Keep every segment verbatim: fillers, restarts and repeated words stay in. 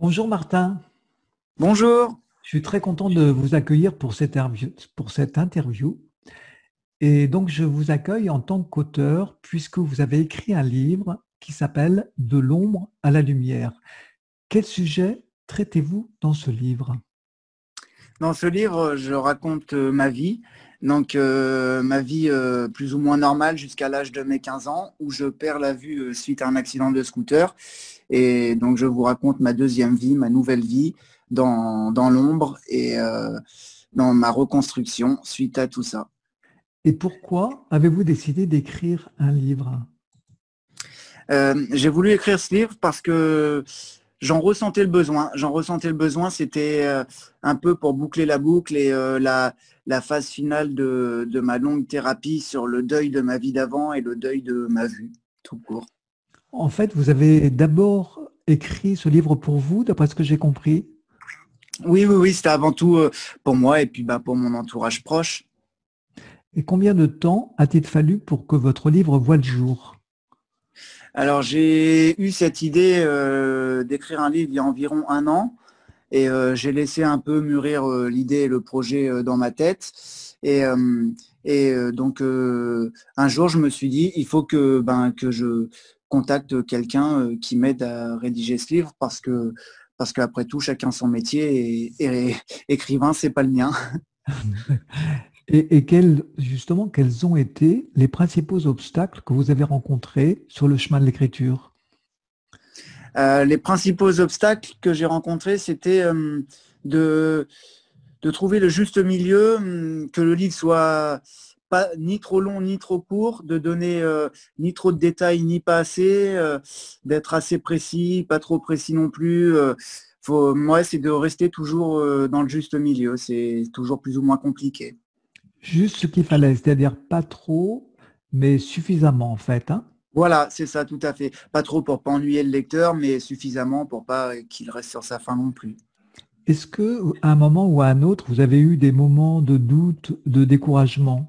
Bonjour Martin, Bonjour. je suis très content de vous accueillir pour cette interview, pour cette interview. Et donc je vous accueille en tant qu'auteur puisque vous avez écrit un livre qui s'appelle De l'ombre à la lumière. Quel sujet traitez-vous dans ce livre? Dans ce livre, je raconte euh, ma vie. Donc, euh, ma vie euh, plus ou moins normale jusqu'à l'âge de mes quinze ans, où je perds la vue euh, suite à un accident de scooter. Et donc, je vous raconte ma deuxième vie, ma nouvelle vie, dans, dans l'ombre et euh, dans ma reconstruction suite à tout ça. Et pourquoi avez-vous décidé d'écrire un livre? Euh, j'ai voulu écrire ce livre parce que j'en ressentais le besoin. J'en ressentais le besoin, c'était euh, un peu pour boucler la boucle et euh, la, la phase finale de, de ma longue thérapie sur le deuil de ma vie d'avant et le deuil de ma vue, tout court. En fait, vous avez d'abord écrit ce livre pour vous, d'après ce que j'ai compris. Oui, oui, oui, c'était avant tout euh, pour moi et puis bah, pour mon entourage proche. Et combien de temps a-t-il fallu pour que votre livre voie le jour? Alors j'ai eu cette idée euh, d'écrire un livre il y a environ un an. Et euh, j'ai laissé un peu mûrir euh, l'idée et le projet euh, dans ma tête. Et, euh, et euh, donc, euh, un jour, je me suis dit, il faut que, ben, que je contacte quelqu'un euh, qui m'aide à rédiger ce livre parce que, parce qu'après tout, chacun son métier et, et écrivain, c'est pas le mien. Et, et quels, justement, quels ont été les principaux obstacles que vous avez rencontrés sur le chemin de l'écriture? Euh, les principaux obstacles que j'ai rencontrés, c'était euh, de, de trouver le juste milieu, hum, que le livre soit pas ni trop long ni trop court, de donner euh, ni trop de détails ni pas assez, euh, d'être assez précis, pas trop précis non plus. Euh, faut, moi, c'est de rester toujours euh, dans le juste milieu. C'est toujours plus ou moins compliqué. Juste ce qu'il fallait, c'est-à-dire pas trop, mais suffisamment en fait, hein. Voilà, c'est ça, tout à fait. Pas trop pour pas ennuyer le lecteur, mais suffisamment pour pas qu'il reste sur sa faim non plus. Est-ce que, à un moment ou à un autre, vous avez eu des moments de doute, de découragement?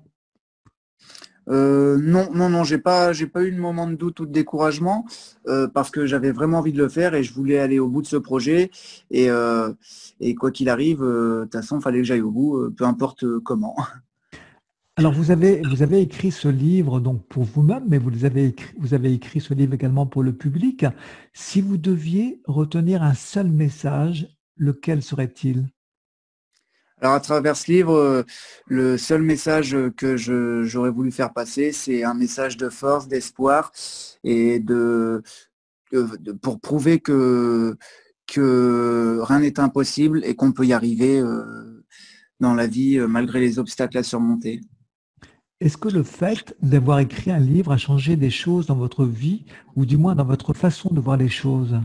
Euh, non, non, non, j'ai pas, j'ai pas eu de moment de doute ou de découragement euh, parce que j'avais vraiment envie de le faire et je voulais aller au bout de ce projet. Et, euh, et quoi qu'il arrive, euh, de toute façon, il fallait que j'aille au bout, euh, peu importe euh, comment. Alors vous avez, vous avez écrit ce livre donc pour vous-même, mais vous les avez écrit, vous avez écrit ce livre également pour le public. Si vous deviez retenir un seul message, lequel serait-il? Alors, à travers ce livre, euh, le seul message que je- j'aurais voulu faire passer, c'est un message de force, d'espoir et de, de- de- pour prouver que, que rien n'est impossible et qu'on peut y arriver euh, dans la vie euh, malgré les obstacles à surmonter. Est-ce que le fait d'avoir écrit un livre a changé des choses dans votre vie, ou du moins dans votre façon de voir les choses?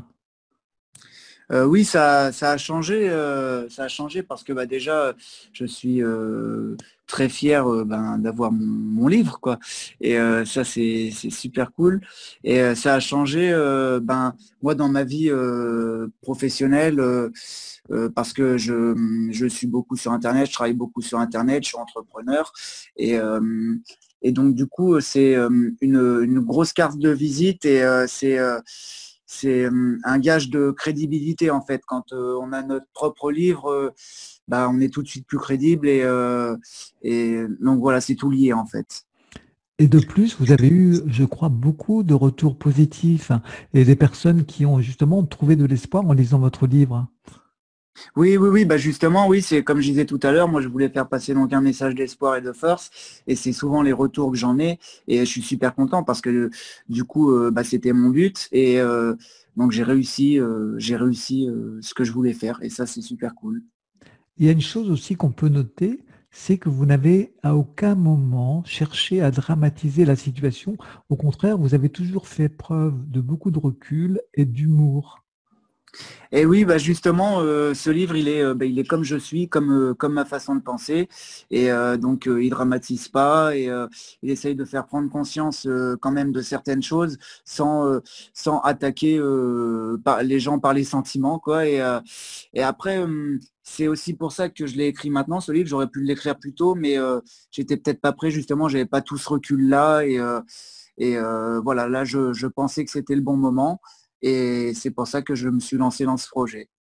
Euh, oui, ça, ça a changé, euh, ça a changé parce que bah, déjà, je suis euh, très fier euh, ben, d'avoir mon, mon livre, quoi. Et euh, ça, c'est c'est super cool. Et euh, ça a changé, euh, ben, moi, dans ma vie euh, professionnelle, euh, euh, parce que je, je suis beaucoup sur Internet, je travaille beaucoup sur Internet, je suis entrepreneur. Et, euh, et donc, du coup, c'est euh, une, une grosse carte de visite et euh, c'est euh, c'est euh, un gage de crédibilité en fait. Quand euh, on a notre propre livre, euh, bah, on est tout de suite plus crédible et, euh, et donc voilà, c'est tout lié en fait. Et de plus, vous avez eu, je crois, beaucoup de retours positifs, hein, et des personnes qui ont justement trouvé de l'espoir en lisant votre livre. Oui, oui, oui, bah justement, oui, c'est comme je disais tout à l'heure, moi je voulais faire passer donc un message d'espoir et de force, et c'est souvent les retours que j'en ai, et je suis super content parce que du coup, euh, bah, c'était mon but, et euh, donc j'ai réussi, euh, j'ai réussi euh, ce que je voulais faire, et ça c'est super cool. Il y a une chose aussi qu'on peut noter, c'est que vous n'avez à aucun moment cherché à dramatiser la situation. Au contraire, vous avez toujours fait preuve de beaucoup de recul et d'humour. Et oui, bah justement, euh, ce livre, il est, euh, bah, il est comme je suis, comme, euh, comme ma façon de penser. Et euh, donc, euh, il dramatise pas et euh, il essaye de faire prendre conscience euh, quand même de certaines choses sans, euh, sans attaquer euh, par, les gens par les sentiments, quoi. Et, euh, et après, euh, c'est aussi pour ça que je l'ai écrit maintenant, ce livre. J'aurais pu l'écrire plus tôt, mais euh, j'étais peut-être pas prêt, justement, j'avais pas tout ce recul-là. Et, euh, et euh, voilà, là, je, je pensais que c'était le bon moment. Et c'est pour ça que je me suis lancé dans ce projet.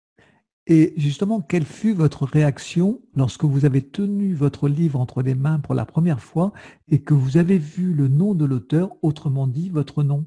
Et justement, quelle fut votre réaction lorsque vous avez tenu votre livre entre les mains pour la première fois et que vous avez vu le nom de l'auteur, autrement dit votre nom?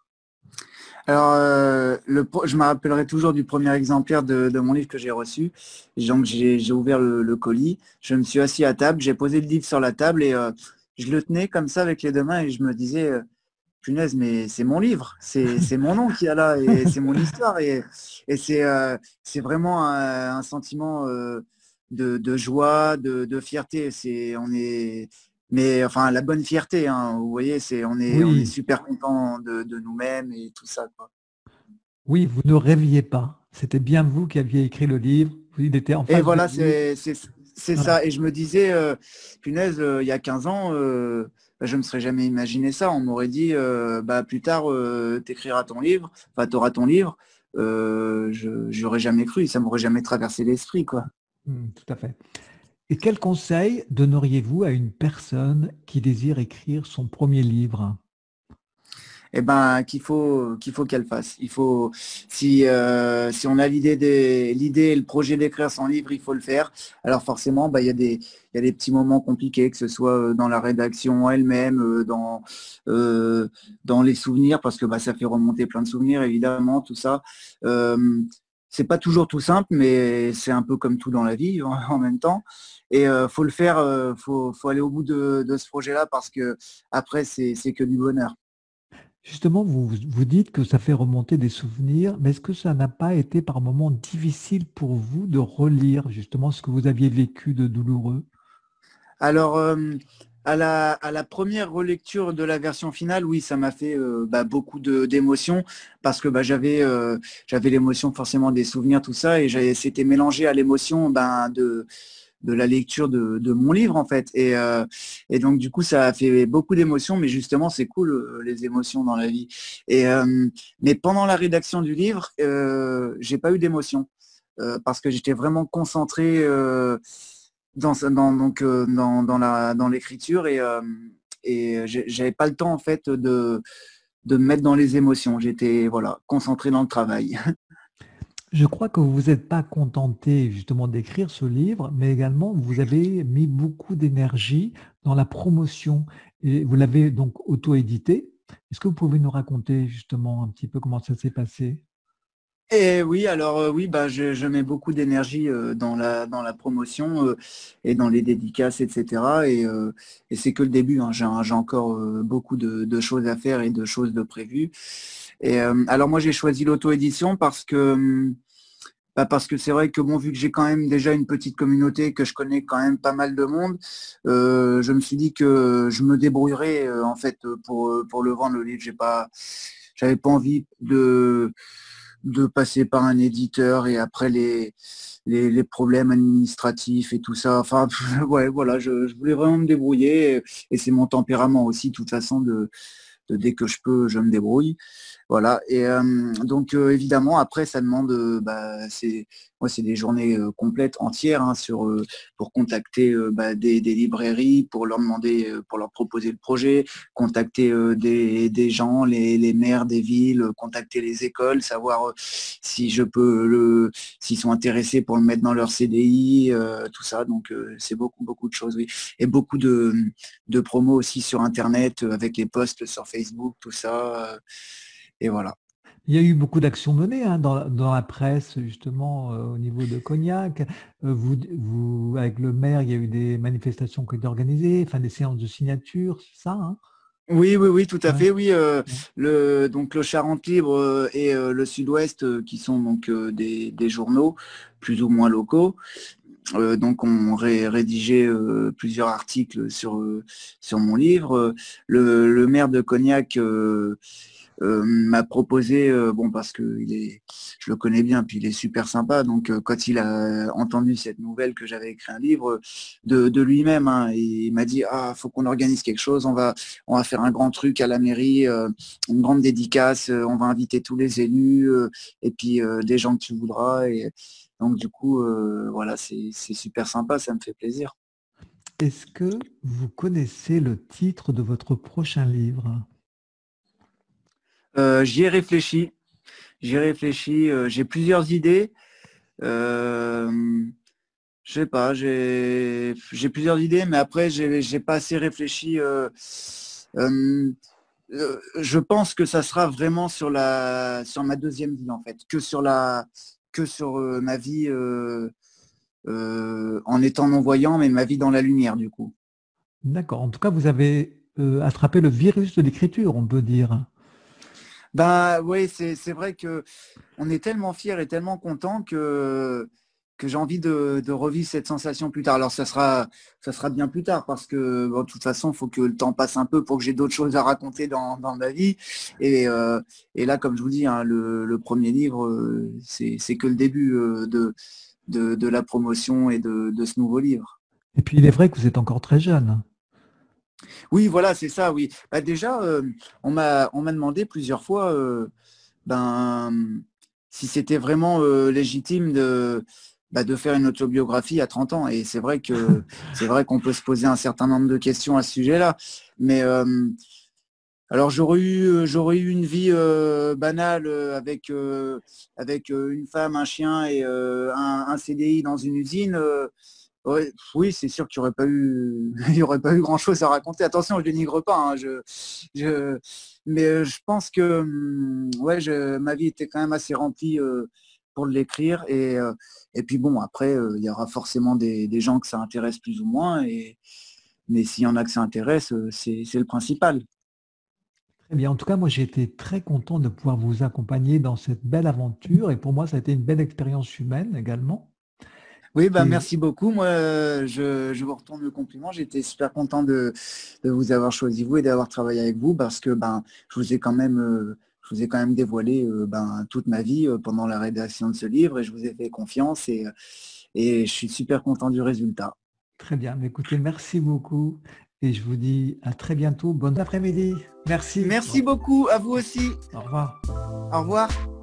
Alors, euh, le, pro- je me rappellerai toujours du premier exemplaire de, de mon livre que j'ai reçu. Donc, j'ai j'ai ouvert le, le colis, je me suis assis à table, j'ai posé le livre sur la table et euh, je le tenais comme ça avec les deux mains et je me disais, euh, punaise, mais c'est mon livre, c'est c'est mon nom qui est là et c'est mon histoire et, et c'est euh, c'est vraiment un, un sentiment euh, de, de joie, de, de fierté. C'est on est mais enfin la bonne fierté, hein, vous voyez, c'est on est on est Oui, super content de, de nous-mêmes et tout ça, quoi. oui, vous ne rêviez pas. C'était bien vous qui aviez écrit le livre. Il était en Et face de voilà, vous. c'est c'est c'est Voilà. ça. Et je me disais, euh, punaise, euh, il y a quinze ans, euh, bah, je ne me serais jamais imaginé ça. On m'aurait dit, euh, bah, plus tard, euh, tu écriras ton livre, enfin, tu auras ton livre. Euh, je n'aurais jamais cru, ça m'aurait jamais traversé l'esprit, quoi. Hmm, tout à fait. Et quel conseil donneriez-vous à une personne qui désire écrire son premier livre? Eh ben, qu'il faut qu'il faut qu'elle fasse. Il faut si euh, si on a l'idée des l'idée et le projet d'écrire son livre, il faut le faire. Alors forcément, bah il y a des il y a des petits moments compliqués, que ce soit euh, dans la rédaction elle-même, euh, dans euh, dans les souvenirs, parce que bah ça fait remonter plein de souvenirs évidemment, tout ça. Euh, c'est pas toujours tout simple, mais c'est un peu comme tout dans la vie en, en même temps. Et euh, faut le faire, euh, faut faut aller au bout de, de ce projet-là parce que après c'est c'est que du bonheur. Justement, vous, vous dites que ça fait remonter des souvenirs, mais est-ce que ça n'a pas été par moments difficile pour vous de relire justement ce que vous aviez vécu de douloureux? Alors, euh, à la, à la première relecture de la version finale, oui, ça m'a fait euh, bah, beaucoup de- d'émotions parce que bah, j'avais euh, j'avais l'émotion forcément des souvenirs, tout ça, et j'avais- c'était mélangé à l'émotion ben, de, de la lecture de, de mon livre, en fait. Et, euh, et donc, du coup, ça a fait beaucoup d'émotions, mais justement, c'est cool, euh, les émotions dans la vie. Et, euh, mais pendant la rédaction du livre, euh, j'ai pas eu d'émotion euh, parce que j'étais vraiment concentré. Euh, dans, dans, donc, euh, dans, dans la, dans l'écriture et, euh, et j'ai- j'avais pas le temps en fait de, de me mettre dans les émotions. J'étais voilà, concentré dans le travail. Je crois que vous n'êtes pas contenté justement d'écrire ce livre, mais également vous avez mis beaucoup d'énergie dans la promotion et vous l'avez donc auto-édité. Est-ce que vous pouvez nous raconter justement un petit peu comment ça s'est passé? Et oui, alors euh, oui, bah, je, je mets beaucoup d'énergie euh, dans la, dans la promotion euh, et dans les dédicaces, et cetera. Et, euh, et c'est que le début, hein. J'ai, j'ai encore euh, beaucoup de, de choses à faire et de choses de prévues. Et euh, alors moi, j'ai choisi l'auto-édition parce que hum, bah, parce que c'est vrai que bon, vu que j'ai quand même déjà une petite communauté, que je connais quand même pas mal de monde, euh, je me suis dit que je me débrouillerais euh, en fait pour, euh, pour le vendre le livre. J'ai pas, j'avais pas envie de, de passer par un éditeur et après les, les, les problèmes administratifs et tout ça. Enfin, ouais, voilà, je, je voulais vraiment me débrouiller et, et c'est mon tempérament aussi, de toute façon, de, de dès que je peux, je me débrouille. Voilà. Et euh, donc euh, évidemment, après, ça demande, euh, bah, c'est, moi, c'est des journées euh, complètes, entières, hein, sur euh, pour contacter euh, bah, des, des librairies, pour leur demander, euh, pour leur proposer le projet, contacter euh, des, des gens, les, les maires des villes, euh, contacter les écoles, savoir euh, si je peux le, s'ils sont intéressés pour le mettre dans leur C D I, euh, tout ça. Donc euh, c'est beaucoup, beaucoup de choses, oui. Et beaucoup de, de promos aussi sur Internet, euh, avec les posts sur Facebook, tout ça. euh, et voilà. Il y a eu beaucoup d'actions menées hein, dans, dans la presse, justement, euh, au niveau de Cognac. Euh, vous, vous, avec le maire, il y a eu des manifestations qui ont été organisées, enfin des séances de signature, c'est ça, hein? Oui, oui, oui, tout à Ouais, fait. Oui, euh, ouais. le donc le Charente Libre euh, et euh, le Sud-Ouest, euh, qui sont donc euh, des, des journaux plus ou moins locaux. Euh, donc on ré- rédigé euh, plusieurs articles sur euh, sur mon livre. Le, le maire de Cognac euh, euh, m'a proposé, euh, bon parce que il est, je le connais bien, puis il est super sympa. Donc euh, quand il a entendu cette nouvelle que j'avais écrit un livre de, de lui-même, hein, il m'a dit ah faut qu'on organise quelque chose, on va on va faire un grand truc à la mairie, euh, une grande dédicace, euh, on va inviter tous les élus euh, et puis euh, des gens que tu voudras. Et donc du coup euh, voilà c'est c'est super sympa, ça me fait plaisir. Est-ce que vous connaissez le titre de votre prochain livre? Euh, j'y ai réfléchi, j'y ai réfléchi, euh, j'ai plusieurs idées. Euh, je sais pas, j'ai j'ai plusieurs idées, mais après, j'ai j'ai pas assez réfléchi. euh, euh, euh, je pense que ça sera vraiment sur la sur ma deuxième vie en fait, que sur la que sur euh, ma vie euh, euh, en étant non-voyant, mais ma vie dans la lumière du coup. D'accord. En tout cas, vous avez euh, attrapé le virus de l'écriture, on peut dire. Ben oui, c'est c'est vrai que on est tellement fiers et tellement contents que, que j'ai envie de, de revivre cette sensation plus tard. Alors ça sera, ça sera bien plus tard parce que bon, de toute façon, il faut que le temps passe un peu pour que j'ai d'autres choses à raconter dans, dans ma vie. Et, euh, et là, comme je vous dis, hein, le, le premier livre, euh, c'est c'est que le début euh, de, de, de la promotion et de, de ce nouveau livre. Et puis, il est vrai que vous êtes encore très jeune. Oui, voilà, c'est ça, oui. Bah, déjà, euh, on m'a on m'a demandé plusieurs fois euh, ben, si c'était vraiment euh, légitime de, bah, de faire une autobiographie à trente ans. Et c'est vrai que c'est vrai qu'on peut se poser un certain nombre de questions à ce sujet-là. Mais euh, alors j'aurais eu euh, j'aurais eu une vie euh, banale euh, avec euh, avec euh, une femme, un chien et euh, un, un C D I dans une usine. euh, Ouais, oui, c'est sûr qu'il n'y aurait pas eu, il y aurait pas eu grand-chose à raconter. Attention, je ne dénigre pas, hein, je, je, mais euh, je pense que hum, ouais, je, ma vie était quand même assez remplie euh, pour l'écrire. Et, euh, et puis bon, après, euh, il y aura forcément des, des gens que ça intéresse plus ou moins. Et, mais s'il y en a que ça intéresse, euh, c'est, c'est le principal. Très bien. En tout cas, moi, j'ai été très content de pouvoir vous accompagner dans cette belle aventure. Et pour moi, ça a été une belle expérience humaine également. Oui, bah, Et merci beaucoup. Moi, euh, je, je vous retourne le compliment. J'étais super content de, de vous avoir choisi, vous, et d'avoir travaillé avec vous parce que ben, je vous ai quand même, euh, je vous ai quand même dévoilé euh, ben, toute ma vie euh, pendant la rédaction de ce livre et je vous ai fait confiance et, euh, et je suis super content du résultat. très bien. Mais écoutez, merci beaucoup. Et je vous dis à très bientôt. Bon après-midi. Merci. Merci beaucoup, à vous aussi. Au revoir. Au revoir.